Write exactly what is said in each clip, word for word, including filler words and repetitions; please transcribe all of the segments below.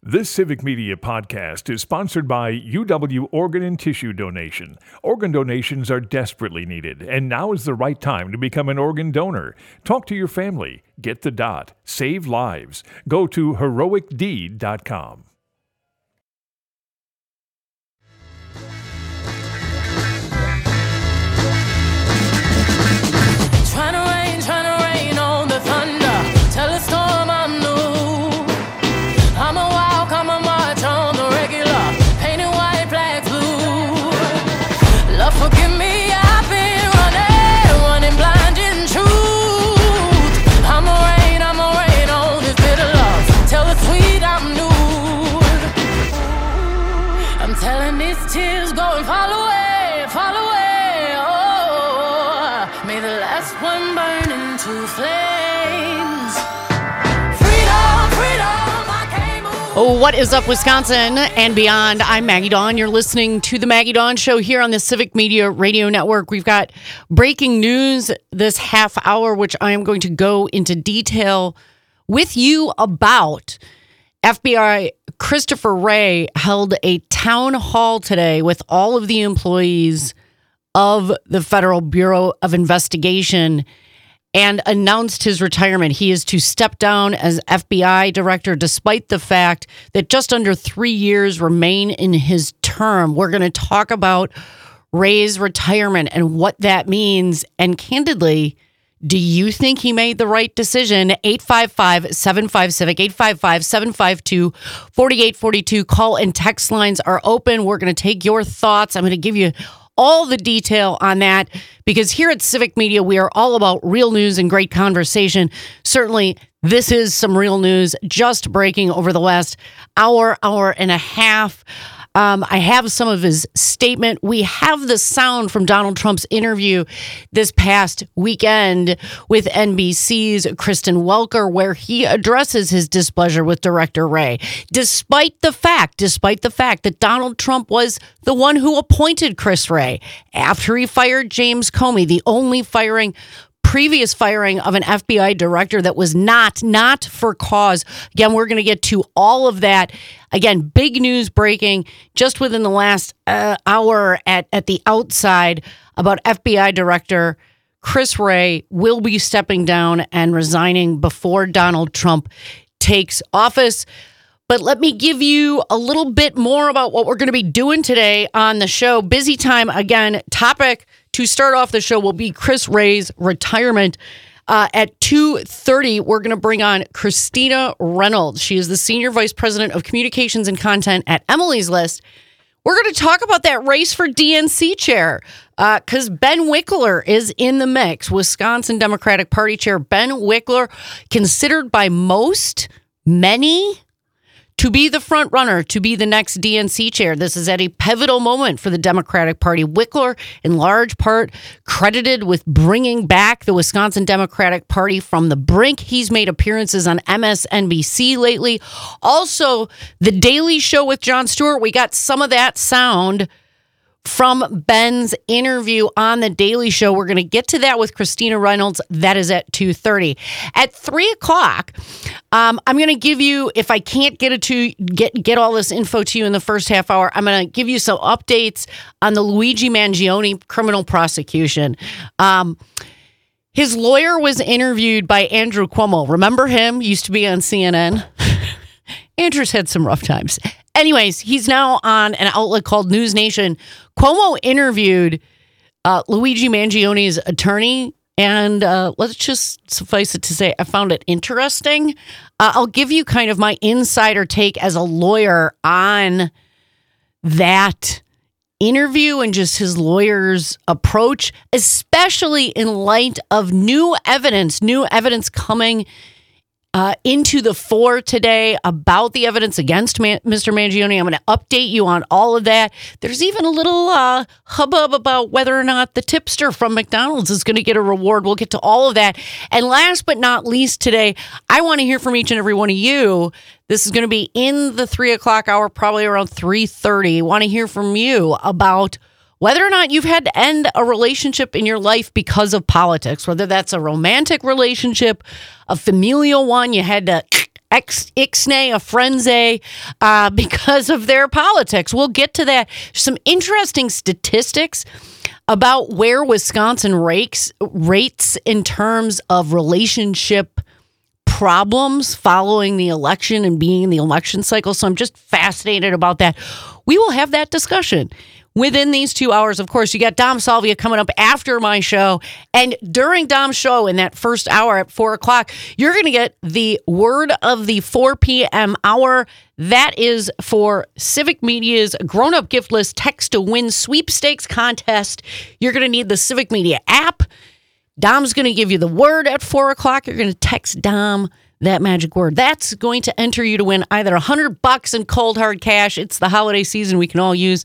This Civic Media podcast is sponsored by U W Organ and Tissue Donation. Organ donations are desperately needed, and now is the right time to become an organ donor. Talk to your family. Get the dot. Save lives. Go to heroic deed dot com. Trying to rain, trying to rain on the thunder. Tell a storm I'm new. I'm a walk, I'm a march on the regular. Painted white, black, blue. Love, forgive me, I've been running, running blind in truth. I'm a rain, I'm a rain on this bitter love. Tell the sweet I'm new. I'm telling these tears go and fall away, fall away. Oh, may the last one burn into flames. Freedom, freedom, I can't move. Oh, what is up, Wisconsin and beyond? I'm Maggie Dawn. You're listening to the Maggie Dawn Show here on the Civic Media Radio Network. We've got breaking news this half hour, which I am going to go into detail with you about. F B I Christopher Wray held a town hall today with all of the employees of the Federal Bureau of Investigation and announced his retirement. He is to step down as F B I director despite the fact that just under three years remain in his term. We're going to talk about Wray's retirement and what that means. And candidly, do you think he made the right decision? eight five five, seven five, CIVIC, eight five five, seven five two, four eight four two. Call and text lines are open. We're going to take your thoughts. I'm going to give you all the detail on that, because here at Civic Media, we are all about real news and great conversation. Certainly, this is some real news just breaking over the last hour, hour and a half. Um, I have some of his statement. We have the sound from Donald Trump's interview this past weekend with N B C's Kristen Welker, where he addresses his displeasure with Director Wray, despite the fact, despite the fact that Donald Trump was the one who appointed Chris Wray after he fired James Comey, the only firing previous firing of an F B I director that was not, not for cause. Again, we're going to get to all of that. Again, big news breaking just within the last uh, hour at, at the outside about F B I Director Chris Wray will be stepping down and resigning before Donald Trump takes office. But let me give you a little bit more about what we're going to be doing today on the show. Busy time again. Topic to start off the show will be Chris Wray's retirement. Uh, at two thirty, we're going to bring on Christina Reynolds. She is the Senior Vice President of Communications and Content at Emily's List. We're going to talk about that race for D N C chair because uh, Ben Wickler is in the mix. Wisconsin Democratic Party Chair Ben Wickler, considered by most, many, to be the front runner, to be the next D N C chair. This is at a pivotal moment for the Democratic Party. Wickler, in large part, credited with bringing back the Wisconsin Democratic Party from the brink. He's made appearances on M S N B C lately. Also, The Daily Show with Jon Stewart. We got some of that sound from Ben's interview on The Daily Show. We're going to get to that with Christina Reynolds. That is at two thirty. At three o'clock, um, I'm going to give you, if I can't get it to get, get all this info to you in the first half hour, I'm going to give you some updates on the Luigi Mangione criminal prosecution. Um, his lawyer was interviewed by Andrew Cuomo. Remember him? Used to be on C N N. Andrew's had some rough times. Anyways, he's now on an outlet called News Nation. Cuomo interviewed uh, Luigi Mangione's attorney, and uh, let's just suffice it to say, I found it interesting. Uh, I'll give you kind of my insider take as a lawyer on that interview and just his lawyer's approach, especially in light of new evidence, new evidence coming Uh, into the fore today about the evidence against Man- Mister Mangione. I'm going to update you on all of that. There's even a little uh, hubbub about whether or not the tipster from McDonald's is going to get a reward. We'll get to all of that. And last but not least today, I want to hear from each and every one of you. This is going to be in the three o'clock hour, probably around three thirty. I want to hear from you about whether or not you've had to end a relationship in your life because of politics, whether that's a romantic relationship, a familial one, you had to ex ixnay, a frenzy, uh, because of their politics. We'll get to that. Some interesting statistics about where Wisconsin rates, rates in terms of relationship problems following the election and being in the election cycle. So I'm just fascinated about that. We will have that discussion within these two hours. Of course, you got Dom Salvia coming up after my show. And during Dom's show in that first hour at four o'clock, you're going to get the word of the four p.m. hour. That is for Civic Media's grown-up gift list text to win sweepstakes contest. You're going to need the Civic Media app. Dom's going to give you the word at four o'clock. You're going to text Dom that magic word. That's going to enter you to win either one hundred bucks in cold hard cash. It's the holiday season. We can all use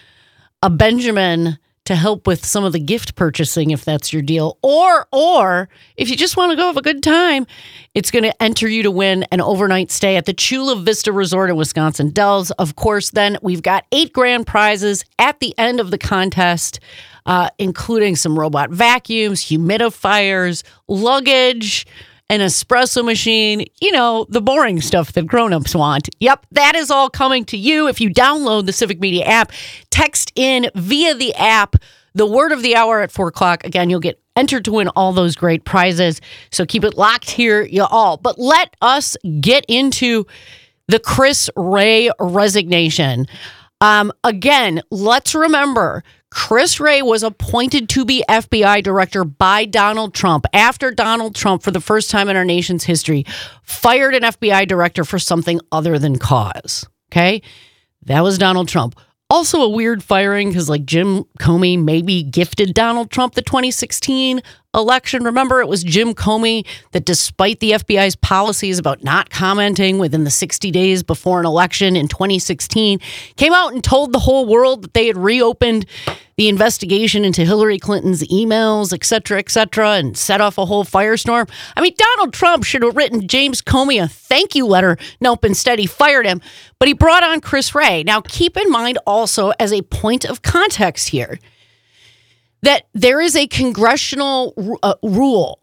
a Benjamin to help with some of the gift purchasing if that's your deal. Or, or if you just want to go have a good time, it's going to enter you to win an overnight stay at the Chula Vista Resort in Wisconsin Dells. Of course, then we've got eight grand prizes at the end of the contest, uh, including some robot vacuums, humidifiers, luggage, an espresso machine, you know, the boring stuff that grown-ups want. Yep, that is all coming to you if you download the Civic Media app. Text in via the app the word of the hour at four o'clock. Again, you'll get entered to win all those great prizes. So keep it locked here, you all. But let us get into the Chris Wray resignation. Um, again, let's remember, Chris Wray was appointed to be F B I director by Donald Trump after Donald Trump, for the first time in our nation's history, fired an F B I director for something other than cause. Okay? That was Donald Trump. Also a weird firing because, like, Jim Comey maybe gifted Donald Trump the twenty sixteen election. Remember, it was Jim Comey that, despite the F B I's policies about not commenting within the sixty days before an election in twenty sixteen, came out and told the whole world that they had reopened the investigation into Hillary Clinton's emails, et cetera, et cetera, and set off a whole firestorm. I mean, Donald Trump should have written James Comey a thank you letter. Nope, instead he fired him. But he brought on Chris Wray. Now, keep in mind also, as a point of context here, that there is a congressional uh, rule,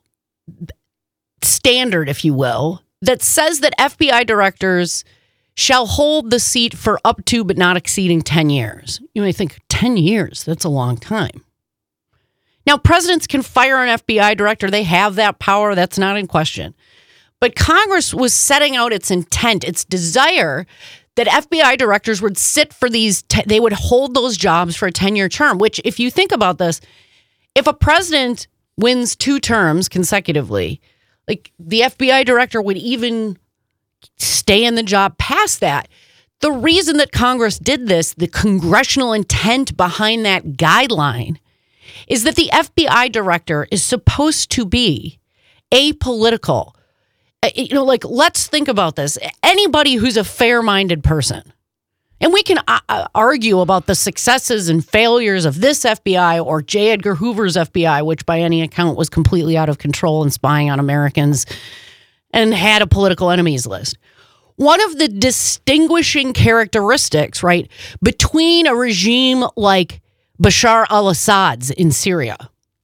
standard, if you will, that says that F B I directors shall hold the seat for up to but not exceeding ten years. You may think, ten years, that's a long time. Now, presidents can fire an F B I director. They have that power. That's not in question. But Congress was setting out its intent, its desire that F B I directors would sit for these, te- they would hold those jobs for a ten-year term, which, if you think about this, if a president wins two terms consecutively, like, the F B I director would even stay in the job past that. The reason that Congress did this, the congressional intent behind that guideline, is that the F B I director is supposed to be apolitical. You know, like, let's think about this. Anybody who's a fair-minded person, and we can uh, argue about the successes and failures of this F B I or J. Edgar Hoover's F B I, which by any account was completely out of control and spying on Americans and had a political enemies list. One of the distinguishing characteristics, right, between a regime like Bashar al-Assad's in Syria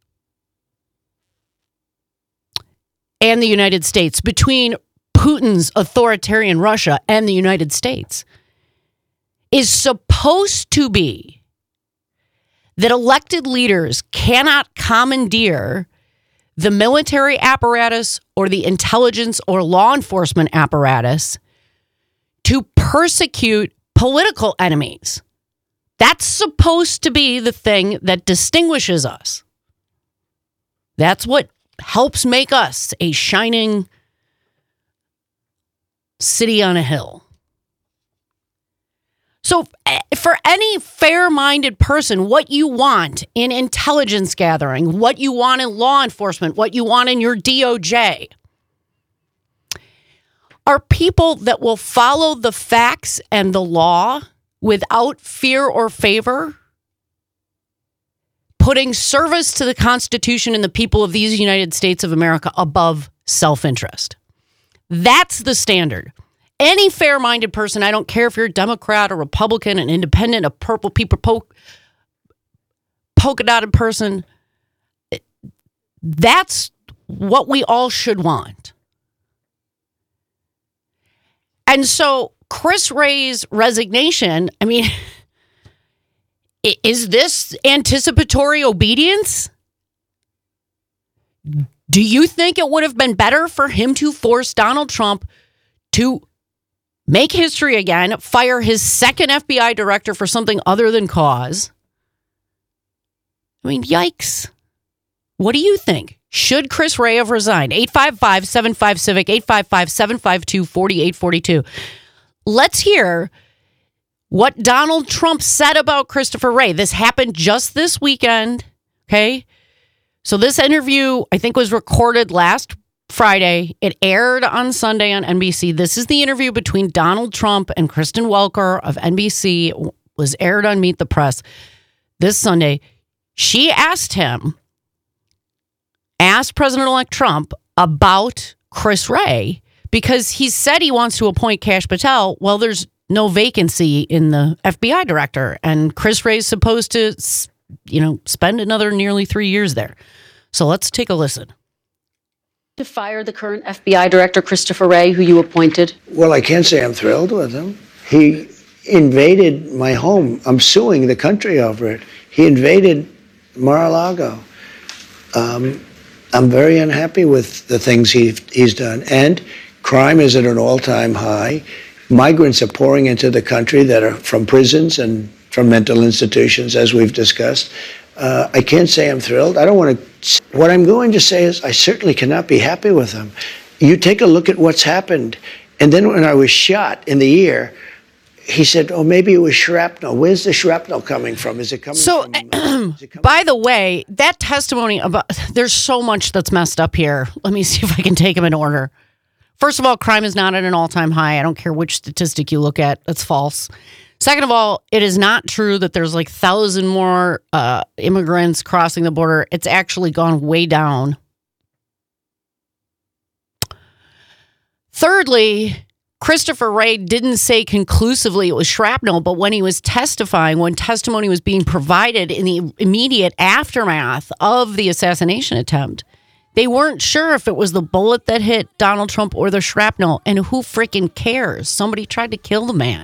and the United States, between Putin's authoritarian Russia and the United States, is supposed to be that elected leaders cannot commandeer the military apparatus or the intelligence or law enforcement apparatus to persecute political enemies. That's supposed to be the thing that distinguishes us. That's what helps make us a shining city on a hill. So for any fair-minded person, what you want in intelligence gathering, what you want in law enforcement, what you want in your D O J, are people that will follow the facts and the law without fear or favor, putting service to the Constitution and the people of these United States of America above self-interest. That's the standard. Any fair-minded person, I don't care if you're a Democrat or Republican, an independent, a purple people poke, polka-dotted person, that's what we all should want. And so Chris Wray's resignation, I mean, is this anticipatory obedience? Do you think it would have been better for him to force Donald Trump to make history again, fire his second F B I director for something other than cause? I mean, yikes. What do you think? Should Chris Wray have resigned? eight five five, seven five, CIVIC, eight five five, seven five two, four eight four two. Let's hear what Donald Trump said about Christopher Wray. This happened just this weekend, okay? So this interview, I think, was recorded last Friday. It aired on Sunday on N B C. This is the interview between Donald Trump and Kristen Welker of N B C. It was aired on Meet the Press this Sunday. She asked him, asked President-elect Trump about Chris Wray because he said he wants to appoint Kash Patel. Well, there's no vacancy in the F B I director, and Chris Wray is supposed to, you know, spend another nearly three years there. So let's take a listen. To fire the current F B I director, Christopher Wray, who you appointed? Well, I can't say I'm thrilled with him. He invaded my home. I'm suing the country over it. He invaded Mar-a-Lago. Um, I'm very unhappy with the things he, he's done. And crime is at an all-time high. Migrants are pouring into the country that are from prisons and from mental institutions, as we've discussed. Uh, I can't say I'm thrilled. I don't want to. What I'm going to say is I certainly cannot be happy with him. You take a look at what's happened. And then when I was shot in the ear, he said, oh, maybe it was shrapnel. Where's the shrapnel coming from? Is it coming so, from? Uh, is it coming by the way, that testimony about, there's so much that's messed up here. Let me see if I can take them in order. First of all, crime is not at an all-time high. I don't care which statistic you look at. That's false. Second of all, it is not true that there's like thousand more uh, immigrants crossing the border. It's actually gone way down. Thirdly, Christopher Wray didn't say conclusively it was shrapnel, but when he was testifying, when testimony was being provided in the immediate aftermath of the assassination attempt, they weren't sure if it was the bullet that hit Donald Trump or the shrapnel. And who freaking cares? Somebody tried to kill the man.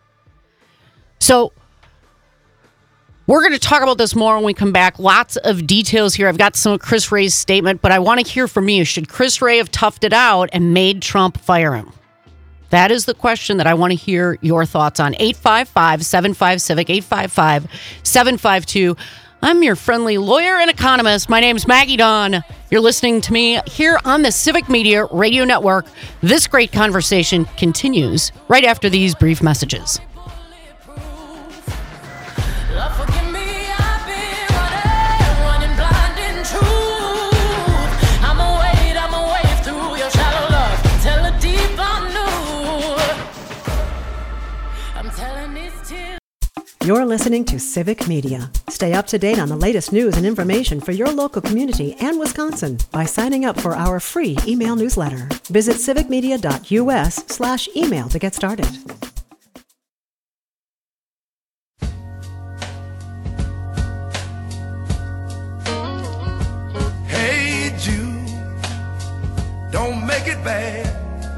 So we're going to talk about this more when we come back. Lots of details here. I've got some of Chris Wray's statement, but I want to hear from you. Should Chris Wray have toughed it out and made Trump fire him? That is the question that I want to hear your thoughts on. eight five five, seven five, CIVIC, eight five five, seven five two. I'm your friendly lawyer and economist. My name's Maggie Dawn. You're listening to me here on the Civic Media Radio Network. This great conversation continues right after these brief messages. You're listening to Civic Media. Stay up to date on the latest news and information for your local community and Wisconsin by signing up for our free email newsletter. Visit civicmedia.us slash email to get started. Hey Jude, don't make it bad.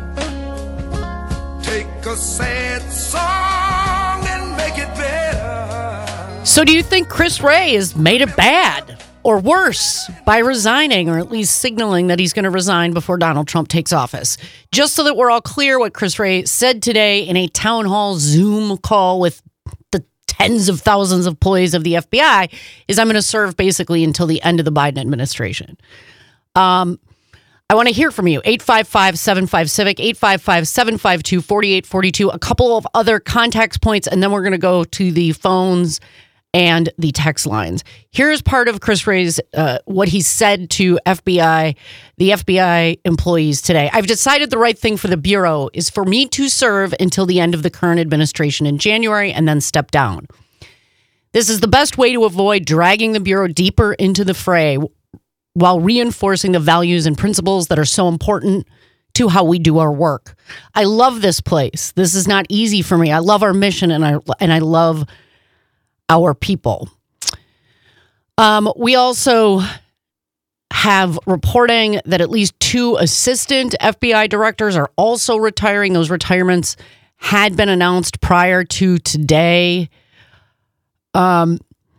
Take a sad song and make it better. So do you think Chris Wray has made it bad or worse by resigning, or at least signaling that he's going to resign before Donald Trump takes office? Just so that we're all clear, what Chris Wray said today in a town hall Zoom call with the tens of thousands of employees of the F B I is, I'm going to serve basically until the end of the Biden administration. Um, I want to hear from you. eight five five, seven five, CIVIC, eight five five, seven five two, four eight four two. A couple of other contact points, and then we're going to go to the phones and the text lines. Here's part of Chris Wray's, uh, what he said to F B I, the F B I employees today. I've decided the right thing for the Bureau is for me to serve until the end of the current administration in January and then step down. This is the best way to avoid dragging the Bureau deeper into the fray while reinforcing the values and principles that are so important to how we do our work. I love this place. This is not easy for me. I love our mission, and I and I love our people. Um, we also have reporting that at least two assistant F B I directors are also retiring. Those retirements had been announced prior to today. Um,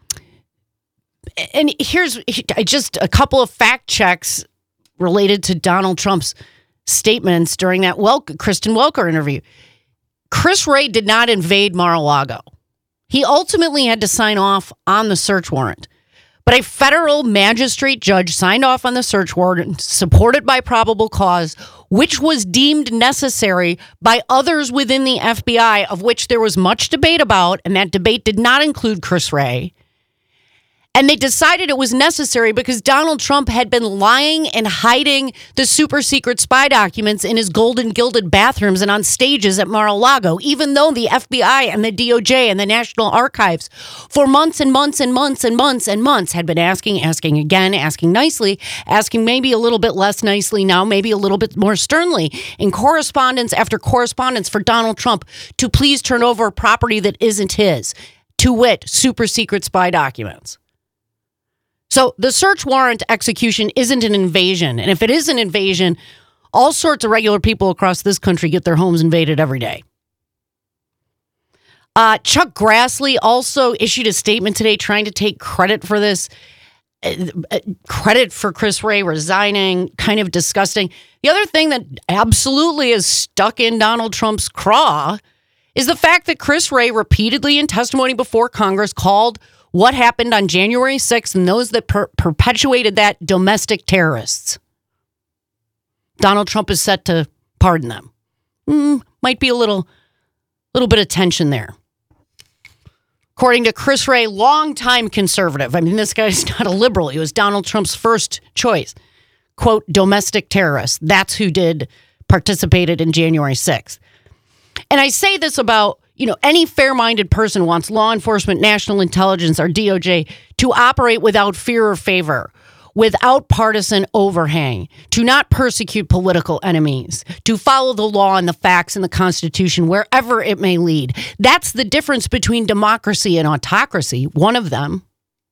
and here's just a couple of fact checks related to Donald Trump's statements during that Wel- Kristen Welker interview. Chris Wray did not invade Mar-a-Lago. He ultimately had to sign off on the search warrant. But a federal magistrate judge signed off on the search warrant, supported by probable cause, which was deemed necessary by others within the F B I, of which there was much debate about, and that debate did not include Chris Wray. And they decided it was necessary because Donald Trump had been lying and hiding the super secret spy documents in his golden gilded bathrooms and on stages at Mar-a-Lago, even though the F B I and the D O J and the National Archives for months and months and months and months and months had been asking, asking again, asking nicely, asking maybe a little bit less nicely now, maybe a little bit more sternly, in correspondence after correspondence for Donald Trump to please turn over property that isn't his, to wit, super secret spy documents. So the search warrant execution isn't an invasion. And if it is an invasion, all sorts of regular people across this country get their homes invaded every day. Uh, Chuck Grassley also issued a statement today trying to take credit for this. Uh, credit for Chris Wray resigning, kind of disgusting. The other thing that absolutely is stuck in Donald Trump's craw is the fact that Chris Wray repeatedly in testimony before Congress called what happened on January sixth and those that per- perpetuated that domestic terrorists. Donald Trump is set to pardon them. Mm, might be a little, little bit of tension there. According to Chris Wray, longtime conservative. I mean, this guy's not a liberal. He was Donald Trump's first choice. Quote, domestic terrorists. That's who did participated in January sixth. And I say this about, you know, any fair-minded person wants law enforcement, national intelligence, or D O J to operate without fear or favor, without partisan overhang, to not persecute political enemies, to follow the law and the facts and the Constitution wherever it may lead. That's the difference between democracy and autocracy, one of them.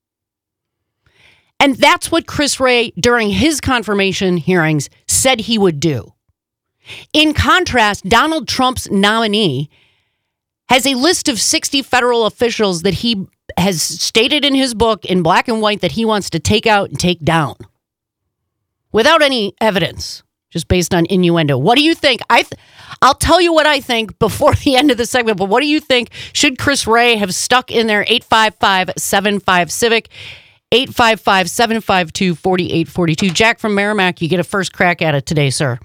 And that's what Chris Wray, during his confirmation hearings, said he would do. In contrast, Donald Trump's nominee has a list of sixty federal officials that he has stated in his book in black and white that he wants to take out and take down without any evidence, just based on innuendo. What do you think? I th- I'll tell you what I think before the end of the segment, but what do you think? Should Chris Wray have stuck in there? eight five five, seven five, CIVIC, eight five five, seven five two, four eight four two. Jack from Merrimack, you get a first crack at it today, sir.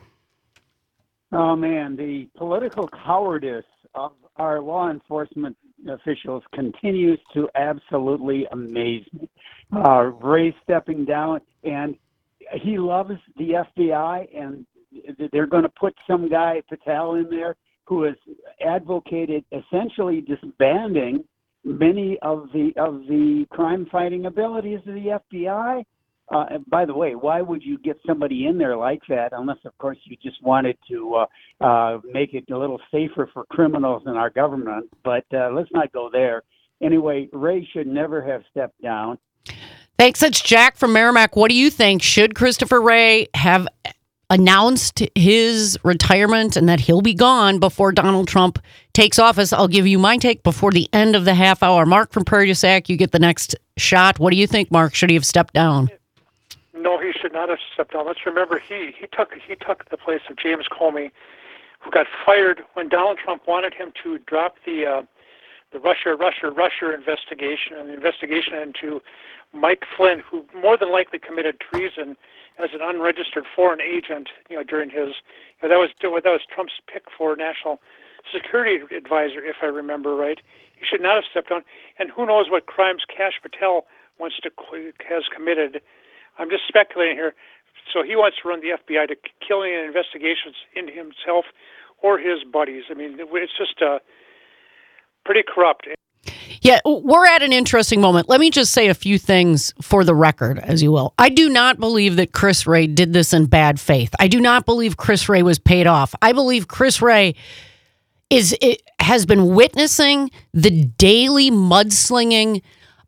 Oh, man, the political cowardice of our law enforcement officials continues to absolutely amaze me. Uh, Ray stepping down, and he loves the F B I, and they're going to put some guy, Patel, in there who has advocated essentially disbanding many of the of the crime-fighting abilities of the F B I. Uh, and by the way, why would you get somebody in there like that unless, of course, you just wanted to uh, uh, make it a little safer for criminals in our government? But uh, let's not go there. Anyway, Ray should never have stepped down. Thanks. That's Jack from Merrimack. What do you think? Should Christopher Wray have announced his retirement and that he'll be gone before Donald Trump takes office? I'll give you my take before the end of the half hour. Mark from Prairie du Sac, you get the next shot. What do you think, Mark? Should he have stepped down? No, he should not have stepped down. Let's remember he, he took he took the place of James Comey, who got fired when Donald Trump wanted him to drop the uh, the Russia Russia Russia investigation and the investigation into Mike Flynn, who more than likely committed treason as an unregistered foreign agent. You know, during his you know, that was that was Trump's pick for national security advisor, if I remember right. He should not have stepped down. And who knows what crimes Kash Patel wants to has committed. I'm just speculating here. So he wants to run the F B I to killing and investigations into himself or his buddies. I mean, it's just uh, pretty corrupt. Yeah, we're at an interesting moment. Let me just say a few things for the record, as you will. I do not believe that Chris Wray did this in bad faith. I do not believe Chris Wray was paid off. I believe Chris Wray is it has been witnessing the daily mudslinging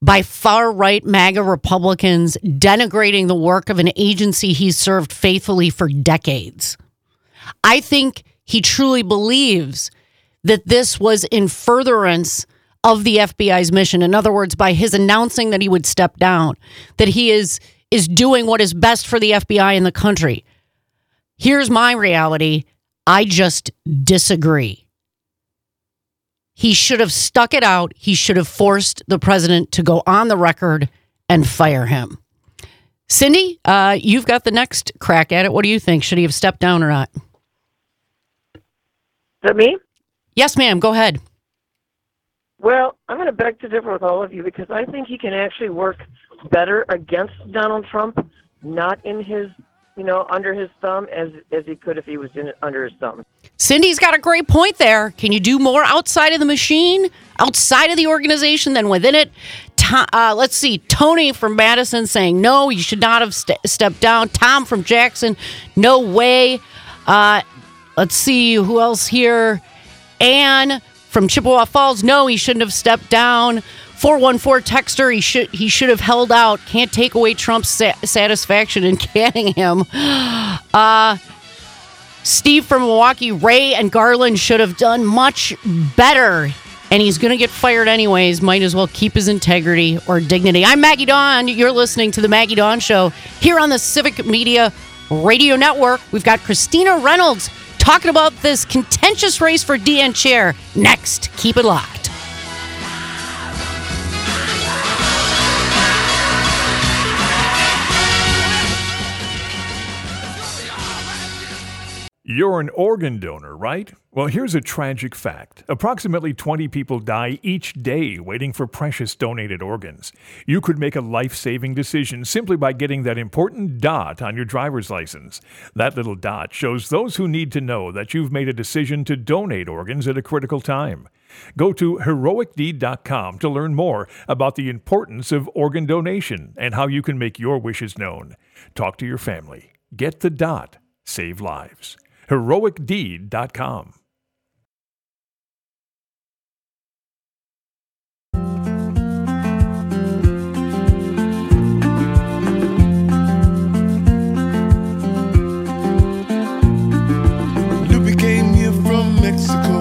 by far-right MAGA Republicans denigrating the work of an agency he's served faithfully for decades. I think he truly believes that this was in furtherance of the F B I's mission. In other words, by his announcing that he would step down, that he is is doing what is best for the F B I in the country. Here's my reality. I just disagree. He should have stuck it out. He should have forced the president to go on the record and fire him. Cindy, uh, you've got the next crack at it. What do you think? Should he have stepped down or not? Is that me? Yes, ma'am. Go ahead. Well, I'm going to beg to differ with all of you because I think he can actually work better against Donald Trump, not in his, you know, under his thumb as as he could if he was in under his thumb. Cindy's got a great point there. Can you do more outside of the machine, outside of the organization than within it? To, uh, let's see. Tony from Madison saying, no, you should not have st- stepped down. Tom from Jackson, no way. Uh, let's see. Who else here? Anne from Chippewa Falls, no, he shouldn't have stepped down. four one four texter, he should he should have held out. Can't take away Trump's sa- satisfaction in canning him. Uh, Steve from Milwaukee, Ray and Garland should have done much better. And he's going to get fired anyways. Might as well keep his integrity or dignity. I'm Maggie Dawn. You're listening to The Maggie Dawn Show here on the Civic Media Radio Network. We've got Christina Reynolds talking about this contentious race for D N chair. Next, keep it locked. You're an organ donor, right? Well, here's a tragic fact. Approximately twenty people die each day waiting for precious donated organs. You could make a life-saving decision simply by getting that important dot on your driver's license. That little dot shows those who need to know that you've made a decision to donate organs at a critical time. Go to heroic deed dot com to learn more about the importance of organ donation and how you can make your wishes known. Talk to your family. Get the dot. Save lives. heroic deed dot com. Lupe came here from Mexico.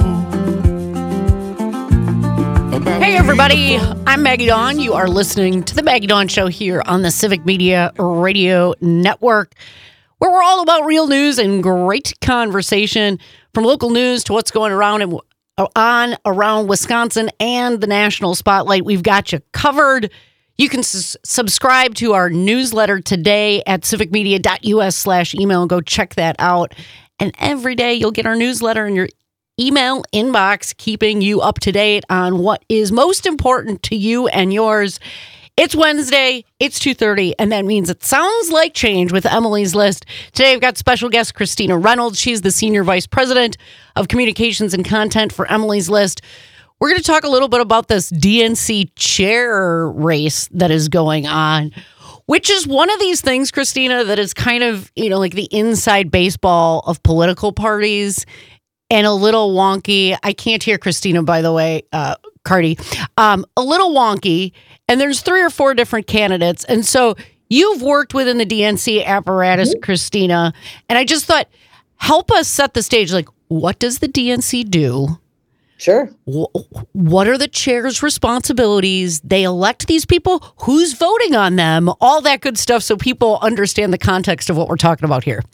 Hey, everybody. I'm Maggie Dawn. You are listening to The Maggie Dawn Show here on the Civic Media Radio Network, where we're all about real news and great conversation, from local news to what's going around and on around Wisconsin and the national spotlight. We've got you covered. You can s- subscribe to our newsletter today at civicmedia.us slash email. Go check that out. And every day you'll get our newsletter in your email inbox, keeping you up to date on what is most important to you and yours. It's Wednesday, it's two thirty, and that means it sounds like change with Emily's List. Today, I've got special guest Christina Reynolds. She's the Senior Vice President of Communications and Content for Emily's List. We're going to talk a little bit about this D N C chair race that is going on, which is one of these things, Christina, that is kind of, you know, like the inside baseball of political parties and a little wonky. I can't hear Christina, by the way, uh, Cardi. Um, a little wonky. And there's three or four different candidates. And so you've worked within the D N C apparatus, mm-hmm. Christina. And I just thought, help us set the stage. Like, what does the D N C do? Sure. What are the chair's responsibilities? They elect these people. Who's voting on them? All that good stuff so people understand the context of what we're talking about here.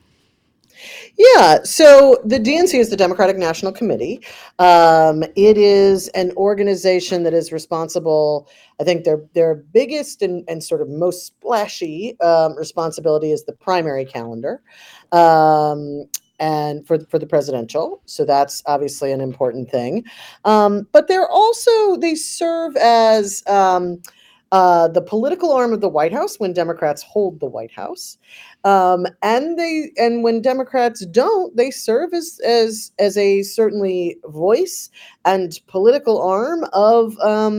Yeah, so the D N C is the Democratic National Committee. Um, it is an organization that is responsible. I think their their biggest and, and sort of most splashy um, responsibility is the primary calendar, um, and for for the presidential. So that's obviously an important thing. Um, but they're also they serve as um, uh, the political arm of the White House when Democrats hold the White House. Um, and they and when Democrats don't, they serve as as as a certainly voice and political arm of um,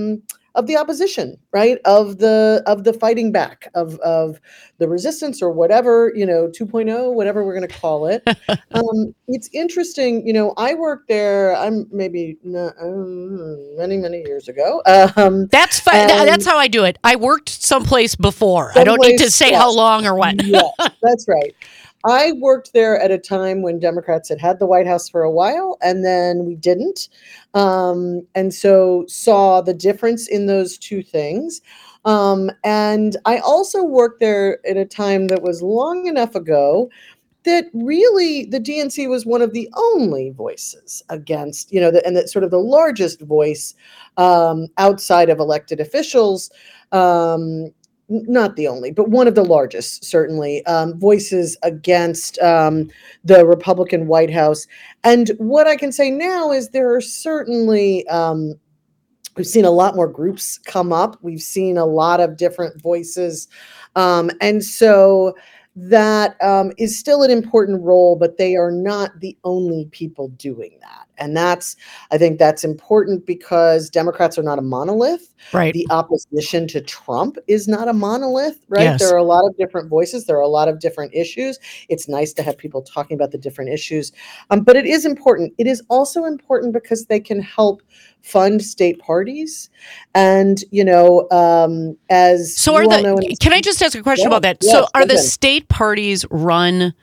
of the opposition, right? Of the of the fighting back, of of the resistance, or whatever, you know, two point oh, whatever we're going to call it. um, it's interesting, you know, I worked there, I'm maybe not, um, many, many years ago. Um, That's fi- th- that's how I do it. I worked someplace before. I don't need to someplace- say yes. how long or what. Yes, that's right. I worked there at a time when Democrats had had the White House for a while, and then we didn't. Um, and so saw the difference in those two things. Um, and I also worked there at a time that was long enough ago that really the D N C was one of the only voices against, you know, the, and that sort of the largest voice um, outside of elected officials. Um, not the only, but one of the largest, certainly, um, voices against um, the Republican White House. And what I can say now is there are certainly, um, we've seen a lot more groups come up. We've seen a lot of different voices. Um, and so that um, is still an important role, but they are not the only people doing that. And that's, I think that's important because Democrats are not a monolith. Right. The opposition to Trump is not a monolith, right? Yes. There are a lot of different voices. There are a lot of different issues. It's nice to have people talking about the different issues. Um, but it is important. It is also important because they can help fund state parties. And, you know, um, as So you are all the, know in- can I just ask a question Yeah, about that? yes, so are go the ahead. state parties run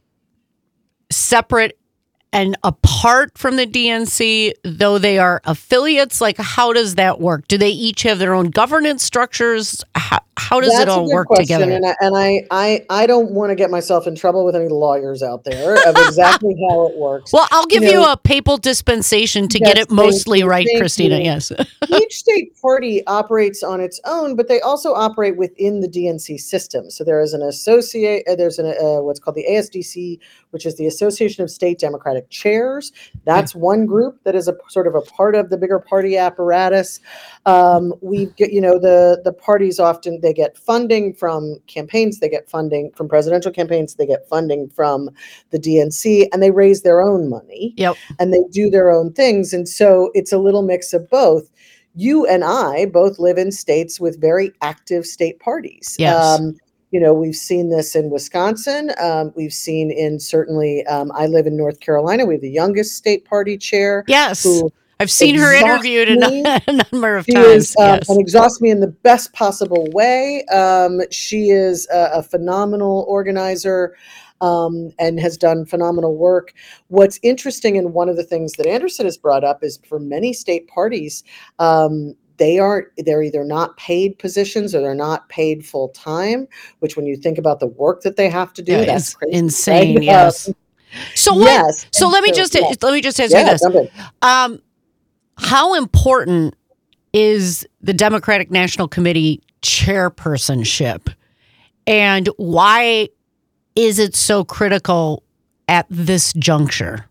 separate and apart from the D N C, though they are affiliates? Like, how does that work? Do they each have their own governance structures? How, how does it That's a all good work question, together? And I, and I, I, I don't want to get myself in trouble with any lawyers out there of exactly how it works. Well, I'll give You you, know, a papal dispensation to get Yes, it mostly thank you, right, thank Christina. you. Yes. Each state party operates on its own, but they also operate within the D N C system. So there is an associate, uh, there's an uh, what's called the A S D C, which is the Association of State Democratic Chairs. That's one group that is a sort of a part of the bigger party apparatus. Um, we get, you know, the the parties often they get funding from campaigns, they get funding from presidential campaigns, they get funding from the D N C, and they raise their own money. Yep. And they do their own things. And so it's a little mix of both. You and I both live in states with very active state parties. Yes. Um, you know, we've seen this in Wisconsin. Um, we've seen in certainly, um, I live in North Carolina. We have the youngest state party chair. Yes. who I've seen her exhausts interviewed a, me. n- a number of She times. is um, yes. and exhausts me in the best possible way. Um, she is a, a phenomenal organizer um, and has done phenomenal work. What's interesting, and one of the things that Anderson has brought up, is for many state parties, um, they aren't, they're either not paid positions or they're not paid full time, which when you think about the work that they have to do, Yeah, that's it's crazy. insane. right? Yes. Um, So what? yes. So And let me so, just yeah. let me just ask Yeah, you this: jump in. um, how important is the Democratic National Committee chairpersonship, and why is it so critical at this juncture?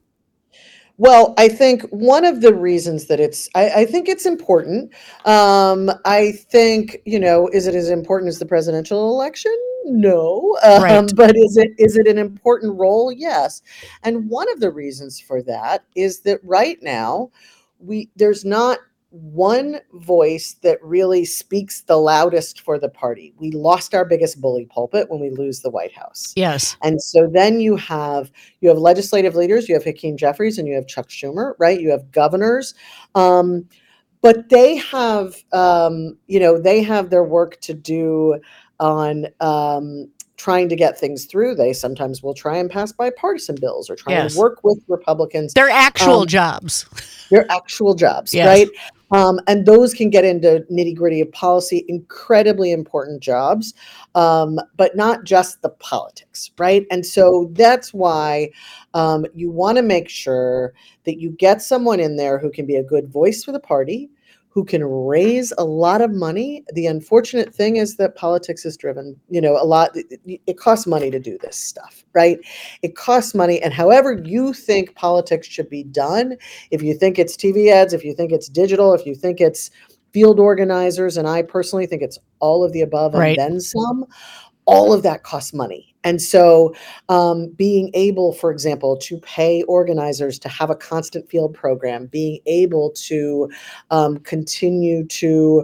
Well, I think one of the reasons that it's, I, I think it's important. Um, I think, you know, is it as important as the presidential election? No. Um, Right. But is it is it an important role? Yes. And one of the reasons for that is that right now, we there's not one voice that really speaks the loudest for the party. We lost our biggest bully pulpit when we lose the White House. Yes. And so then you have you have legislative leaders, you have Hakeem Jeffries and you have Chuck Schumer, right? You have governors. Um, but they have um, you know, they have their work to do on um, trying to get things through. They sometimes will try and pass bipartisan bills or try Yes. and work with Republicans. They're actual Um, jobs. They're actual jobs, Yes. right? Um, and those can get into nitty gritty of policy, incredibly important jobs, um, but not just the politics, right? And so that's why um, you want to make sure that you get someone in there who can be a good voice for the party, who can raise a lot of money. The unfortunate thing is that politics is driven, you know, a lot. It, it costs money to do this stuff, right? It costs money. And however you think politics should be done, if you think it's T V ads, if you think it's digital, if you think it's field organizers, and I personally think it's all of the above and Right. then some, all of that costs money. And so um, being able, for example, to pay organizers to have a constant field program, being able to um, continue to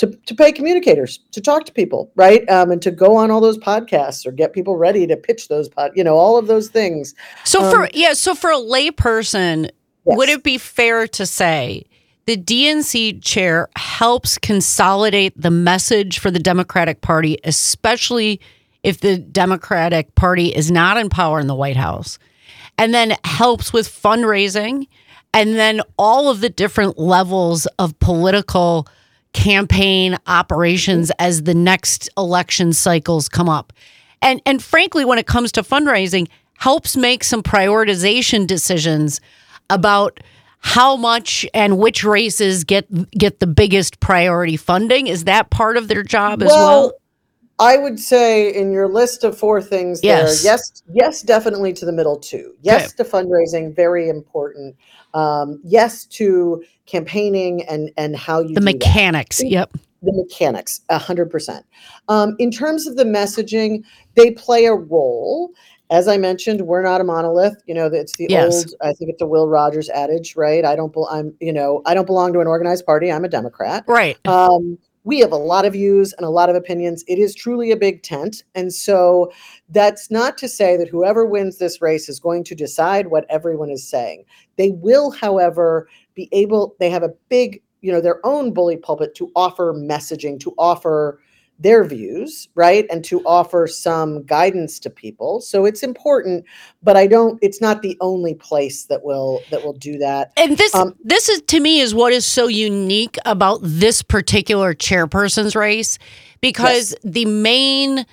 to, to pay communicators to talk to people, right? Um, and to go on all those podcasts or get people ready to pitch those pod, you know, all of those things. So Um, for yeah, so for a layperson, Yes. would it be fair to say the D N C chair helps consolidate the message for the Democratic Party, especially if the Democratic Party is not in power in the White House, and then helps with fundraising, and then all of the different levels of political campaign operations as the next election cycles come up. And and frankly, when it comes to fundraising, helps make some prioritization decisions about how much and which races get get the biggest priority funding. Is that part of their job as well? I would say in your list of four things Yes. there, yes, yes, definitely to the middle two. Yes to fundraising, very important. Um, yes to campaigning and and how you The do that. mechanics, yep. The mechanics, a hundred percent. Um, in terms of the messaging, they play a role. As I mentioned, we're not a monolith. You know, it's the Yes. old, I think it's the Will Rogers adage, right? I don't, bel- I'm, you know, I don't belong to an organized party. I'm a Democrat. Right. Um, we have a lot of views and a lot of opinions. It is truly a big tent. And so that's not to say that whoever wins this race is going to decide what everyone is saying. They will, however, be able, they have a big, you know, their own bully pulpit to offer messaging, to offer their views, right? And to offer some guidance to people. So it's important, but I don't, it's not the only place that will, that will do that. And this Um, this is to me is what is so unique about this particular chairperson's race, because the main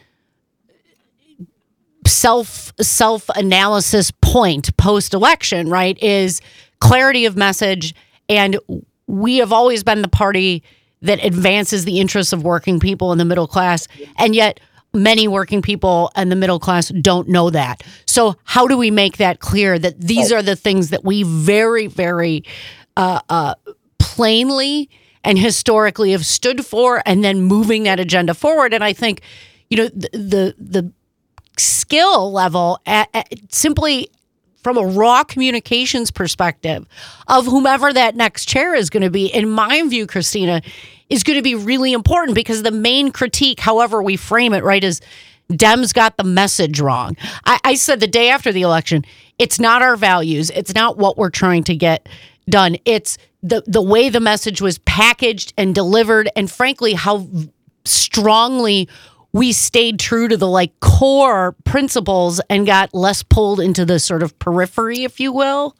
self self analysis point post election, right, is clarity of message, and we have always been the party that advances the interests of working people in the middle class, and yet many working people and the middle class don't know that. So how do we make that clear that these are the things that we very, very uh, uh, plainly and historically have stood for, and then moving that agenda forward? And I think, you know, the the, the skill level at, at simply from a raw communications perspective of whomever that next chair is going to be, in my view, Christina, is going to be really important, because the main critique, however we frame it, right, is Dems got the message wrong. I, I said the day after the election, it's not our values. It's not what we're trying to get done. It's the, the way the message was packaged and delivered, and frankly, how strongly we stayed true to the like core principles and got less pulled into the sort of periphery, if you will.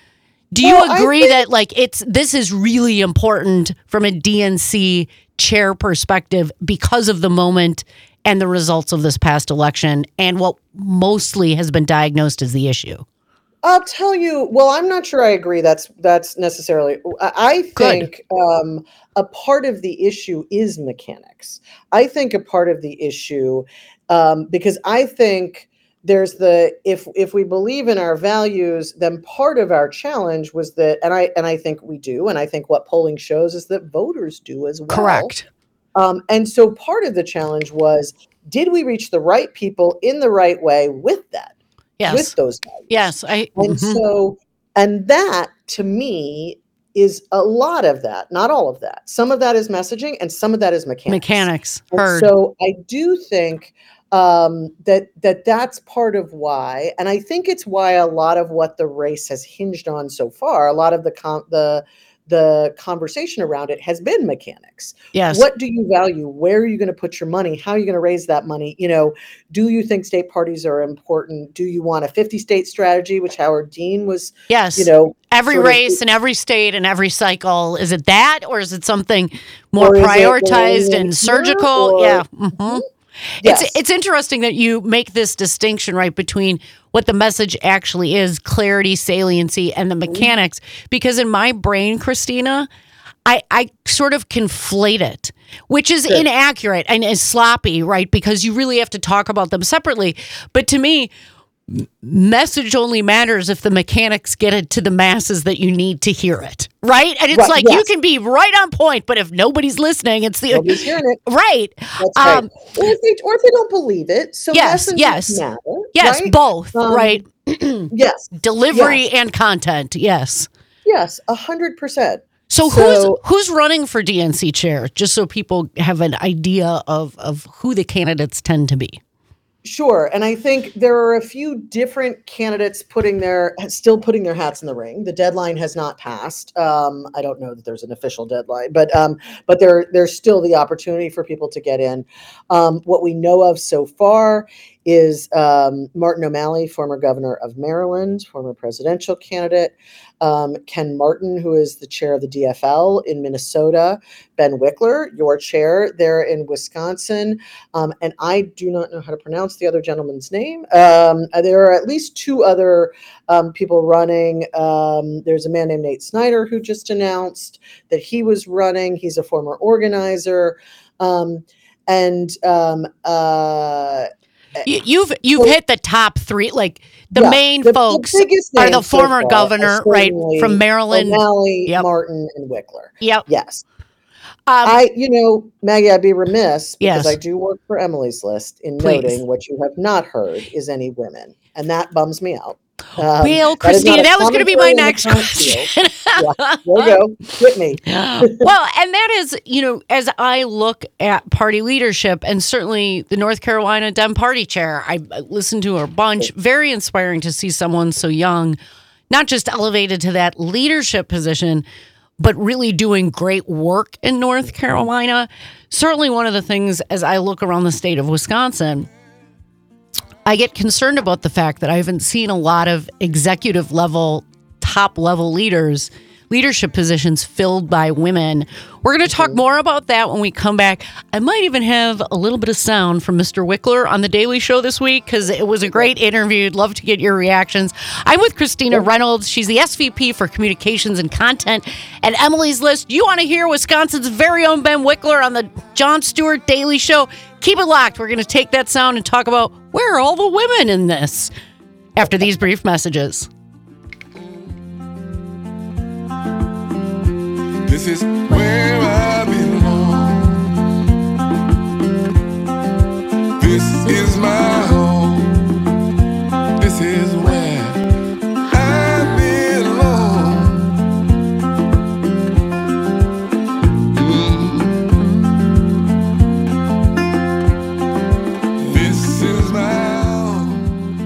Do you Well, I agree think- that like it's this is really important from a D N C chair perspective because of the moment and the results of this past election and what mostly has been diagnosed as the issue? I'll tell you. Well, I'm not sure I agree. That's that's necessarily. I, I think um, a part of the issue is mechanics. I think a part of the issue um, because I think there's the if if we believe in our values, then part of our challenge was that, and I and I think we do, and I think what polling shows is that voters do as well. Correct. Um, and so part of the challenge was, did we reach the right people in the right way with that? Yes. With those values. Yes. I, And mhm. so, and that to me is a lot of that, not all of that. Some of that is messaging and some of that is mechanics. Mechanics. And Heard. so I do think um, that that that's part of why, and I think it's why a lot of what the race has hinged on so far, a lot of the com- the the conversation around it has been mechanics. Yes. What do you value? Where are you going to put your money? How are you going to raise that money? You know, do you think state parties are important? Do you want a fifty state strategy, which Howard Dean was, Yes. you know, every sort of- race in every state and every cycle. Is it that, or is it something more Or is it prioritized going and here, surgical? or- Yeah. hmm Yes. It's it's interesting that you make this distinction, right, between what the message actually is, clarity, saliency, and the mechanics. Because in my brain, Christina, I, I sort of conflate it, which is Sure. inaccurate and is sloppy, right? Because you really have to talk about them separately. But to me, m- message only matters if the mechanics get it to the masses that you need to hear it, right? And it's Right, like you yes. can be right on point, but if nobody's listening, it's the Nobody's hearing it. right. That's Um, right. Or if, they, or if they don't believe it. So Yes, messages yes. matter. Yes, right? both, Um, right? Yes. Delivery yes. and content, yes. Yes, a hundred percent. So, who's who's running for D N C chair? Just so people have an idea of of who the candidates tend to be. Sure. And I think there are a few different candidates putting their still putting their hats in the ring. The deadline has not passed. Um, I don't know that there's an official deadline, but um, but there there's still the opportunity for people to get in. Um, what we know of so far is um, Martin O'Malley, former governor of Maryland, former presidential candidate. Um, Ken Martin, who is the chair of the D F L in Minnesota, Ben Wickler, your chair there in Wisconsin, um, and I do not know how to pronounce the other gentleman's name. Um, there are at least two other um, people running. Um, there's a man named Nate Snyder who just announced that he was running. He's a former organizer, um, and um, uh, You, you've you've so, hit the top three, like the yeah, main the, folks the are the so former far governor, right, from Maryland, O'Malley, yep. Martin, and Wickler. Yep. Yes. Um, I, you know, Maggie, I'd be remiss because yes. I do work for Emily's List in Please. noting what you have not heard is any women, and that bums me out. Um, well, that is not Christina, a that was going to be my commentary on the next current question. field. Yeah, there you go. Hit me. Well, and that is, you know, as I look at party leadership, and certainly the North Carolina Dem Party chair, I listened to her a bunch. Very inspiring to see someone so young, not just elevated to that leadership position, but really doing great work in North Carolina. Certainly one of the things as I look around the state of Wisconsin, I get concerned about the fact that I haven't seen a lot of executive level, top level leaders, leadership positions filled by women. We're going to talk more about that when we come back. I might even have a little bit of sound from Mister Wickler on The Daily Show this week because it was a great interview. I'd love to get your reactions. I'm with Christina Reynolds. She's the S V P for Communications and Content at Emily's List. You want to hear Wisconsin's very own Ben Wickler on the Jon Stewart Daily Show? Keep it locked. We're going to take that sound and talk about where are all the women in this after these brief messages. This is where I belong. This is my home. This is where I belong. Mm. This is my home.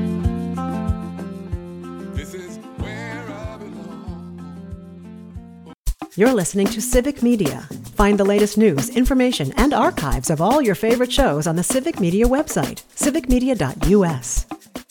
This is where I belong. You're listening to Civic Media. Find the latest news, information, and archives of all your favorite shows on the Civic Media website, civic media dot u s.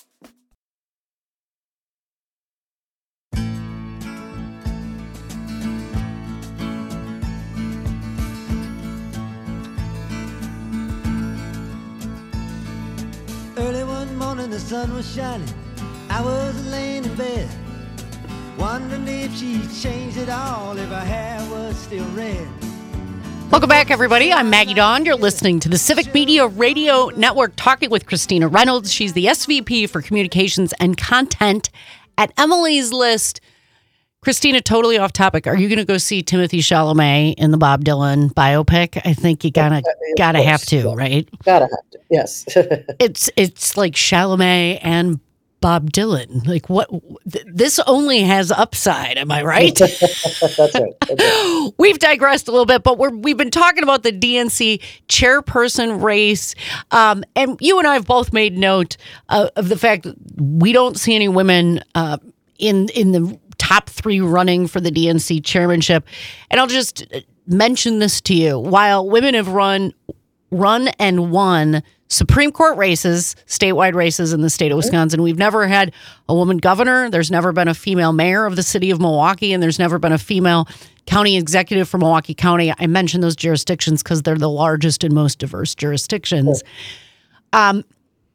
Early one morning the sun was shining. I was laying in bed, wondering if she changed it all, if her hair was still red. Welcome back, everybody. I'm Maggie Dawn. You're listening to the Civic Media Radio Network, talking with Christina Reynolds. She's the S V P for Communications and Content at Emily's List. Christina, totally off topic. Are you going to go see Timothy Chalamet in the Bob Dylan biopic? I think you gotta gotta have to, right? Gotta have to. Yes. it's it's like Chalamet and Bob Dylan. Like what? Th- this only has upside. Am I right? That's right. That's right. We've digressed a little bit, but we're we've been talking about the D N C chairperson race, um, and you and I have both made note uh, of the fact that we don't see any women uh, in in the top three running for the D N C chairmanship. And I'll just mention this to you: while women have run run and won Supreme Court races, statewide races in the state of Wisconsin, we've never had a woman governor. There's never been a female mayor of the city of Milwaukee, and there's never been a female county executive for Milwaukee County. I mention those jurisdictions because they're the largest and most diverse jurisdictions. Um,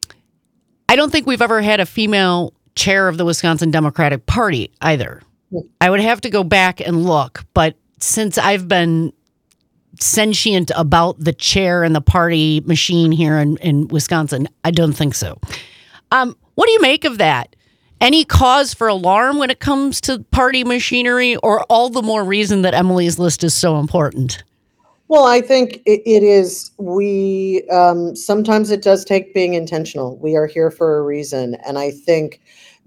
I don't think we've ever had a female chair of the Wisconsin Democratic Party either. I would have to go back and look, but since I've been sentient about the chair and the party machine here in, in Wisconsin, I don't think so. Um, what do you make of that? Any cause for alarm when it comes to party machinery, or all the more reason that Emily's List is so important? Well, I think it, it is, we, um, sometimes it does take being intentional. We are here for a reason. And I think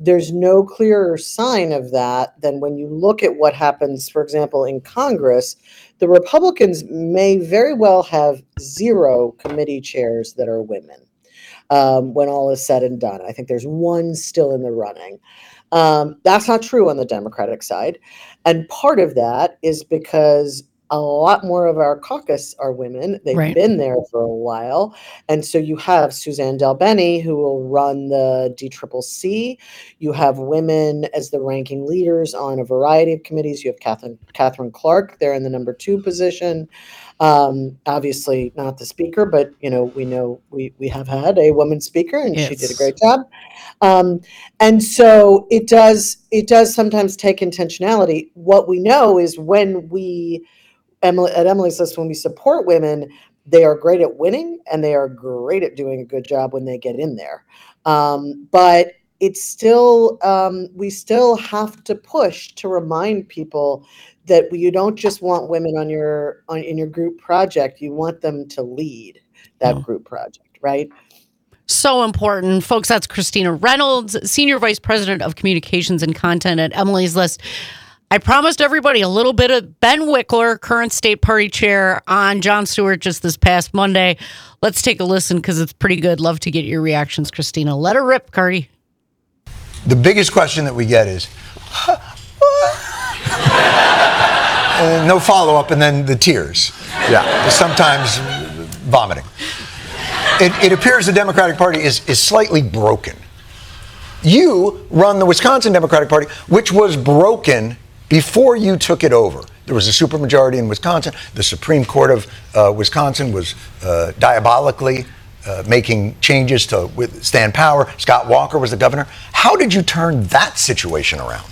there's no clearer sign of that than when you look at what happens, for example, in Congress. The Republicans may very well have zero committee chairs that are women um, when all is said and done. I think there's one still in the running. Um, that's not true on the Democratic side. And part of that is because a lot more of our caucus are women. They've Right. been there for a while. And so you have Suzanne DelBene, who will run the D C C C. You have women as the ranking leaders on a variety of committees. You have Catherine, Catherine Clark there in the number two position. Um, obviously not the speaker, but you know, we know we, we have had a woman speaker and she did a Yes. great job. Um, and so it does, it does sometimes take intentionality. What we know is when we, Emily, at Emily's List, when we support women, they are great at winning and they are great at doing a good job when they get in there. Um, but it's still, um, we still have to push to remind people that you don't just want women on your, on, in your group project, you want them to lead that No. group project, right? So important. Folks, that's Christina Reynolds, Senior Vice President of Communications and Content at Emily's List. I promised everybody a little bit of Ben Wickler, current state party chair, on Jon Stewart just this past Monday. Let's take a listen because it's pretty good. Love to get your reactions, Christina. Let her rip, Cardi. The biggest question that we get is, uh, no follow-up, and then the tears. Yeah. Sometimes vomiting. It, it appears the Democratic Party is, is slightly broken. You run the Wisconsin Democratic Party, which was broken before you took it over. There was a supermajority in Wisconsin. The Supreme Court of uh, Wisconsin was uh, diabolically uh, making changes to withstand power. Scott Walker was the governor. How did you turn that situation around?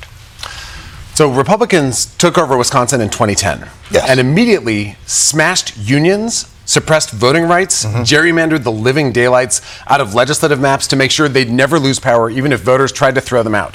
So Republicans took over Wisconsin in twenty ten Yes. and immediately smashed unions, suppressed voting rights, Mm-hmm. gerrymandered the living daylights out of legislative maps to make sure they'd never lose power, even if voters tried to throw them out.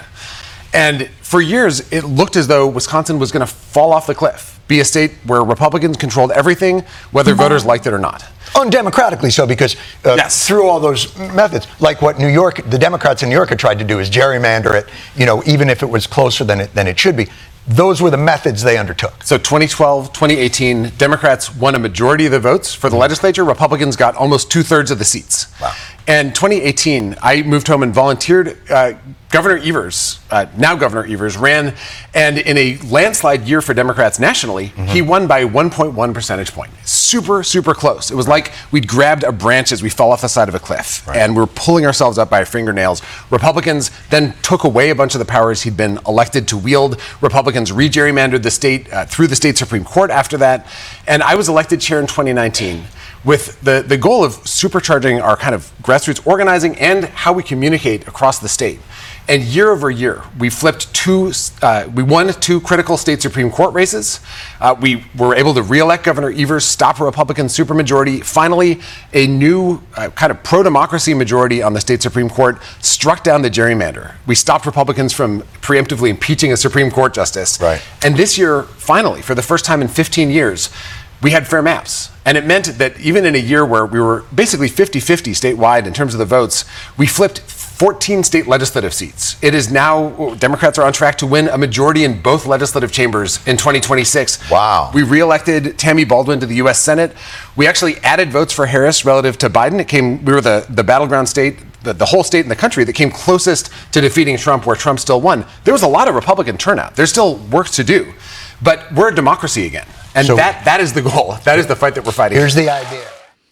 And for years, it looked as though Wisconsin was going to fall off the cliff, be a state where Republicans controlled everything, whether voters liked it or not. Undemocratically so, because uh, Yes. through all those methods, like what New York, the Democrats in New York had tried to do is gerrymander it, you know, even if it was closer than it, than it should be. Those were the methods they undertook. So twenty twelve, twenty eighteen, Democrats won a majority of the votes for the legislature. Republicans got almost two thirds of the seats. Wow. And twenty eighteen, I moved home and volunteered. Uh, Governor Evers, uh, now Governor Evers, ran, and in a landslide year for Democrats nationally, Mm-hmm. he won by one point one percentage point. Super, super close. It was like we'd grabbed a branch as we fell off the side of a cliff, Right. and we were pulling ourselves up by our fingernails. Republicans then took away a bunch of the powers he'd been elected to wield. Republicans re-gerrymandered the state uh, through the state Supreme Court after that, and I was elected chair in twenty nineteen. With the, the goal of supercharging our kind of grassroots organizing and how we communicate across the state. And year over year, we flipped two, uh, we won two critical state Supreme Court races. Uh, we were able to reelect Governor Evers, stop a Republican supermajority. Finally, a new uh, kind of pro-democracy majority on the state Supreme Court struck down the gerrymander. We stopped Republicans from preemptively impeaching a Supreme Court justice. Right. And this year, finally, for the first time in fifteen years, we had fair maps. And it meant that even in a year where we were basically fifty-fifty statewide in terms of the votes, we flipped fourteen state legislative seats. It is now, Democrats are on track to win a majority in both legislative chambers in twenty twenty-six. Wow. We reelected Tammy Baldwin to the U S Senate. We actually added votes for Harris relative to Biden. It came, we were the, the battleground state, the, the whole state in the country that came closest to defeating Trump, where Trump still won. There was a lot of Republican turnout. There's still work to do. But we're a democracy again. And So- that that is the goal. That is the fight that we're fighting. Here's the idea.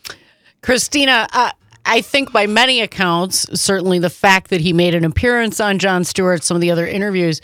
Christina, uh, I think by many accounts, certainly the fact that he made an appearance on Jon Stewart, some of the other interviews,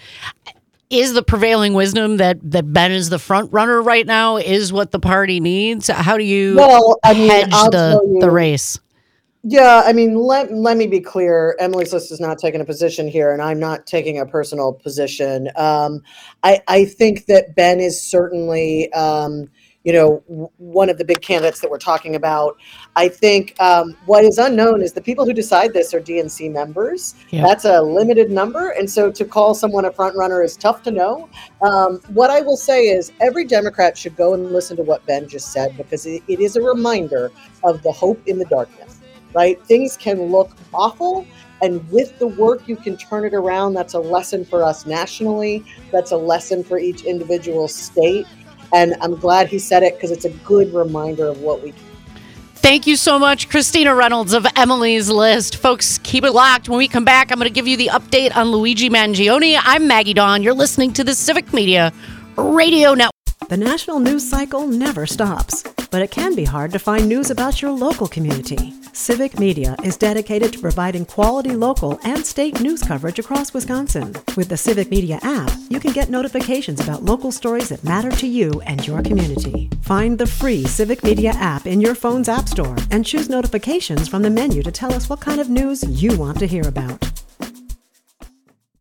is the prevailing wisdom that, that Ben is the front runner right now, is what the party needs? How do you Well, I mean, hedge I'll the, tell you- the race? Yeah, I mean, let let me be clear. Emily's List is not taking a position here, and I'm not taking a personal position. Um, I I think that Ben is certainly, um, you know, w- one of the big candidates that we're talking about. I think um, what is unknown is the people who decide this are D N C members. Yeah. That's a limited number, and so to call someone a front runner is tough to know. Um, what I will say is every Democrat should go and listen to what Ben just said, because it, it is a reminder of the hope in the darkness. right? Things can look awful, and with the work, you can turn it around. That's a lesson for us nationally. That's a lesson for each individual state. And I'm glad he said it because it's a good reminder of what we do. Thank you so much, Christina Reynolds of Emily's List. Folks, keep it locked. When we come back, I'm going to give you the update on Luigi Mangione. I'm Maggie Dawn. You're listening to the Civic Media Radio Network. The national news cycle never stops, but it can be hard to find news about your local community. Civic Media is dedicated to providing quality local and state news coverage across Wisconsin. With the Civic Media app, you can get notifications about local stories that matter to you and your community. Find the free Civic Media app in your phone's app store and choose notifications from the menu to tell us what kind of news you want to hear about.